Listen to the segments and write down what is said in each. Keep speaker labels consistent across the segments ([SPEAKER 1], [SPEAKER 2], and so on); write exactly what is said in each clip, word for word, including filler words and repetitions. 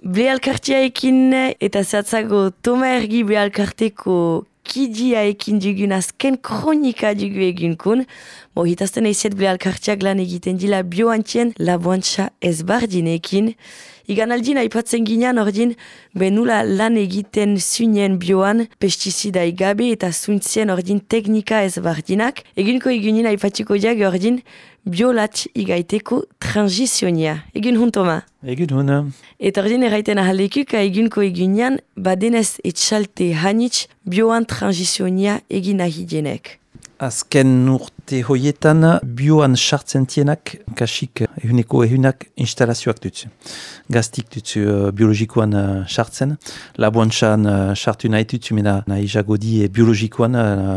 [SPEAKER 1] Behalkartiaekin eta zehatzago Toma Ergi Behalkarteko kidiaekin dugun azken kronika dugu egunkun. Bo, hitazten eiziet Behalkartiak lan egiten dila bioantien laboantxa ezbardinekin. Igan aldin aipatzen ginean ordin benula lan egiten zunien bioan pestizida igabe eta zuntzien ordin teknika ezbardinak. Egunko egunin aipatiko diag ordin biolat igaiteko transizionia. Egun hun, Toma?
[SPEAKER 2] Egun hun.
[SPEAKER 1] Eta ordin erraiten ahalekuk egunko egunean badenez etxalte hanitz bioan transizionia egin ahidienek.
[SPEAKER 2] Azken urte hoietan bioan sartzen tienak kasik ehuneko ehunak instalazioak dutzu. Gaztik dutzu uh, biologikoan sartzen. Uh, Laboantxan uh, sartu nahi dutzu, mena nahi jagodi e biologikoan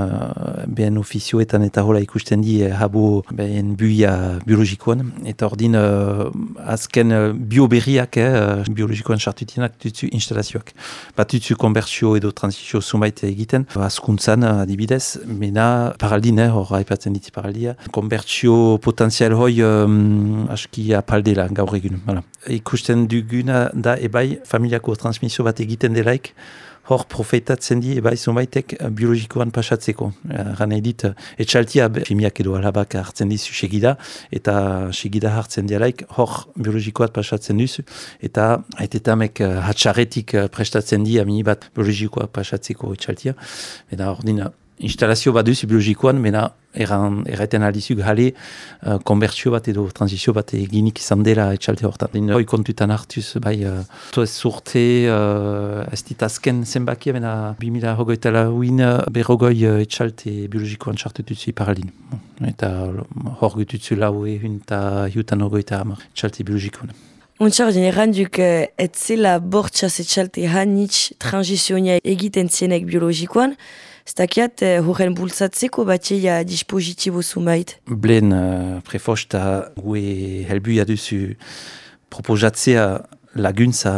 [SPEAKER 2] uh, behen ofizioetan eta hola ikusten di eh, habo behen buia biologikoan. Eta ordin uh, azken uh, bioberriak eh, biologikoan sartu tienak dutzu instalazioak. Bat dutzu konbertsio edo transizio zumait egiten. Azkuntzan adibidez, mena paraldin, eh, hor haipatzen diti paraldia. Konbertsio potentzial hoi um, aski apaldela gaur egun. Voilà. Ikusten duguna da ebai familiako transmisio bat egiten delaik, hor profetatzen di ebai zumaitek biologikoan pasatzeko. Gana edit, etxaltia fimiak edo alabak hartzen dizu segida, eta segida hartzen dialaik, hor biologikoat pasatzen duzu, eta haitetamek hatxarretik prestatzen di amini bat biologikoak pasatzeko etxaltia. Eta ordina, instalazio bat duzu biologikoan, mena erran, erraiten aldizuk jale uh, konbertsio bat edo transizio bat eginik izan dela etxalte hortan. Hoi kontutan hartuz, bai, uh, to ez urte, uh, ez dit azken zenbakia, mena bimila hogeita lauin berrogoi uh, etxalte biologikoan sartutuzu iparaldin. Eta hor gututzu lau ehun eta hiutan hogeita hamar etxalte biologikoan.
[SPEAKER 1] Untxordin, erranduk ez zela bortxaz etxalte hanitz transizionia egiten zienek biologikoan, Stakiat, horren bultzatzeko batia dispositibo zumait?
[SPEAKER 2] Blen uh, prefosta gue helbuia duzu proposatzea laguntza,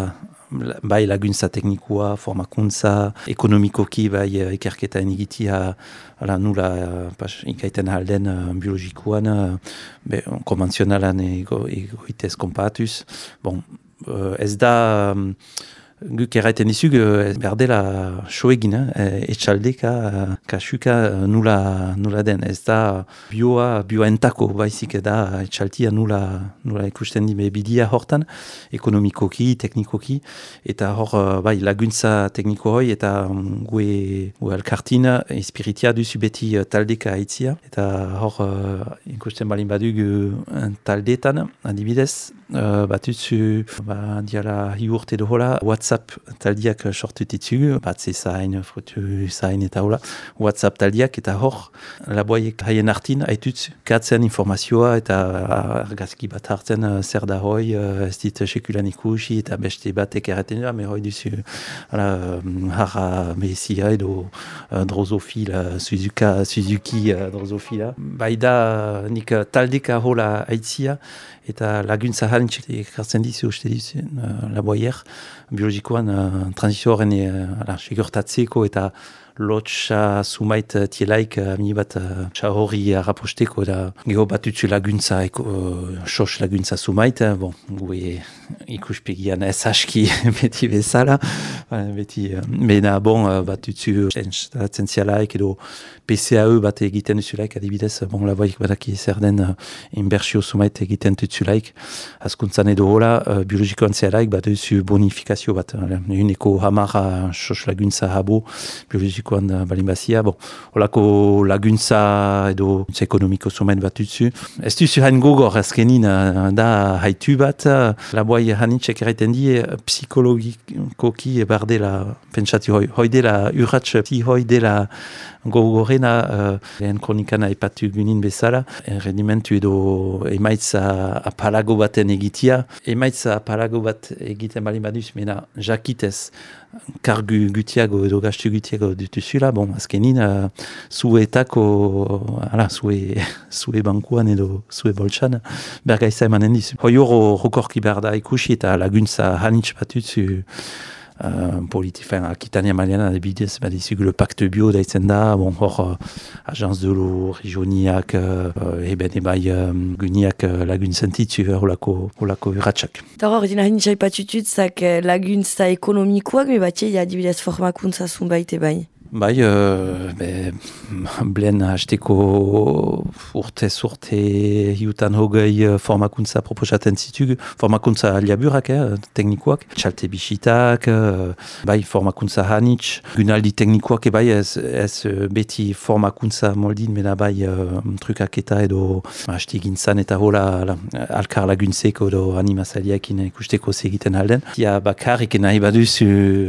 [SPEAKER 2] bai laguntza teknikoa, formakuntza, ekonomikoki bai ikerketa enigitia, ala nula pas, ikaiten halden uh, biologikoan, uh, konvenzionalan ego, egoitez kompatuz. Bon, uh, ez da... Um, Guk erraiten dizug, behar dela soegin, eh, etxaldeka, kasuka nula, nula den. Ez da bioa, bioa entako baizik da etxaltia nula, nula ikusten di bidia hortan, ekonomikoki, teknikoki, eta hor bai laguntza tekniko hoi, eta gue, gue alkartin espiritia duzu beti taldeka aitzia, eta hor ikusten balin badug taldetan, adibidez, uh, batutzu, ba, diala hi urte dohola, WhatsApp taldiak sortu ditzugu, bat zezain, frutu zain eta hola, WhatsApp taldiak eta hor, laboaiek haien hartin, haitutz, katzen informazioa eta argazki bat hartzen zer da hoi, ez dit sekulan ikusi eta beste batek erraten da, me hoi duzu, harra behezia edo drozofila, Suzuka, Suzuki drozofila. Baida nik taldeka hola haitzia, eta laguntza halintxek ekartzen dizu, uste dizu, uh, laboaier, biologikoan uh, transizio horren uh, segurtatzeko eta lotxa sumait uh, tielaik uh, mi bat uh, hori raposteko eta geho batutzu laguntza, eko, uh, sos laguntza sumait, uh, bon, gue ikuspegian ez aski beti bezala, uh, beti, uh, mena bon uh, batutzu instalatzen zialaik edo P C A E bat egiten duzulaik, adibidez, bon, laboaik badaki zer den uh, inbertsio sumait egiten duzulaik, askuntzan edo hola, uh, biologikoan zialaik bat duzu bonifikazio bat, uh, uneko hamara sos laguntza habo, biologikoan uh, balimbazia, bon, holako laguntza edo ekonomiko sumait bat duzu. Ez duzu hain gogor azkenin uh, da haitu bat, uh, laboai hanitxek erraiten di, uh, psikologikoki ebar dela, pentsatu hoi, hoi dela urratx, hoi dela gogorena, uh, lehen kronikana epatu gunin bezala, rendimentu edo emaitza apalago baten egitia. Emaitza apalago bat egiten bali baduz, mena jakitez kargu gutiago edo gastu gutiago dituzula, bon, azkenin, uh, zuetako, ala, zue, zue bankuan edo zue boltsan, bergaiza emanen dizu. Hoi horo rokorki behar da ikusi eta laguntza hanitz batutzu uh, politi, fin, Akitania Maliana adibidez, badizug le pacte bio daitzen da, bon, hor uh, agence de l'eau, regioniak, uh, eben ebai um, guniak uh, lagun sentitzu holako, holako urratxak.
[SPEAKER 1] Eta hor, dina hintxai patutut, zak laguntza ekonomikoak, me batie, adibidez formakuntza zunbait ebai.
[SPEAKER 2] Bai, uh, be, blen hasteko urtez urte hiutan hogei formakuntza proposaten zitug, formakuntza aliaburak, eh, teknikoak, txalte bisitak, uh, bai formakuntza hanitz, gunaldi teknikoak ebai ez, ez beti formakuntza moldin, mena bai uh, trukaketa edo hasti gintzan eta hola la, alkar laguntzeko edo animazaliakin ikusteko segiten alden. Tia bakarrik nahi baduzu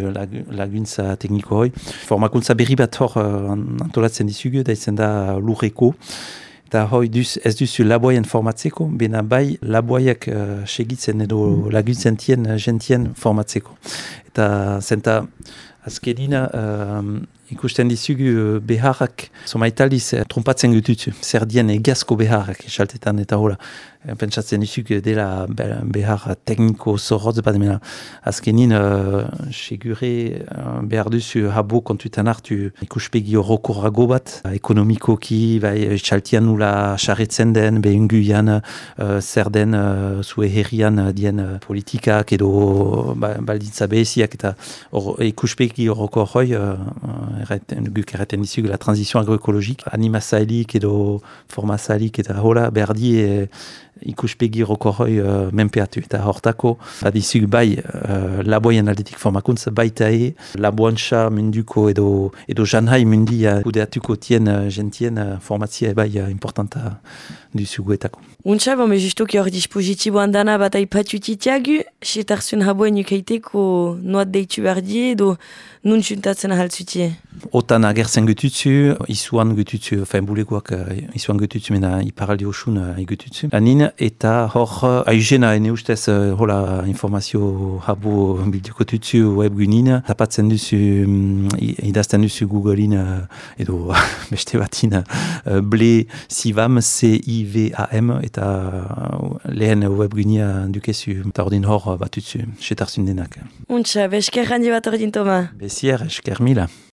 [SPEAKER 2] laguntza tekniko hoi. Formakuntza berri bat hor uh, antolatzen dizugu, da izan da lurreko. Eta hoi duz, ez duzu laboien formatzeko, bena bai laboiak uh, segitzen edo laguntzen tien, gentien formatzeko. Eta zenta azkedina uh, ikusten dizugu beharrak, somaitaliz trompatzen gututzu, zer dien egazko beharrak esaltetan eta hola. Pentsatzen dizugu dela behar tekniko zorrotz bat, mena azkenin uh, segure uh, behar duzu habo kontuetan hartu ikuspegi orokorrago bat, ekonomikoki, bai, txaltian nula xarretzen den, behunguian uh, zer den uh, zue herrian uh, dien uh, politikak edo ba, balditza beheziak eta or, ikuspegi orokor hoi uh, erraten, guk erraten dizugu la transition agroekologik, animazailik edo formazailik eta hola behar di e, ikuspegi rokorroi uh, menpeatu eta hortako badizug bai uh, laboien aldetik formakuntza baita e laboantxa munduko edo edo janhai mundia kudeatuko tien uh, gentien uh, formatzia bai uh, importanta duzuguetako.
[SPEAKER 1] Untxa, bon, justuki hor dispositiboan dana bat aipatutitiagu, setarzun haboen ukaiteko noat deitu behar die edo nun txuntatzen ahaltzutie?
[SPEAKER 2] Otan agertzen gututzu, izuan gututzu, fein bulegoak uh, izuan gututzu, mena iparaldi osun uh, igututzu. Anin, eta hor uh, aizena ene ustez uh, hola informazio habo bilduko tutzu webgunin, tapatzen duzu, um, idazten duzu Googlein uh, edo beste batin uh, ble sivam, C I V A M, eta uh, lehen webgunia dukezu, eta ordin hor batutzu, setarzun denak.
[SPEAKER 1] Untxa, besker handi bat ordin, Toma.
[SPEAKER 2] Besier, esker mila.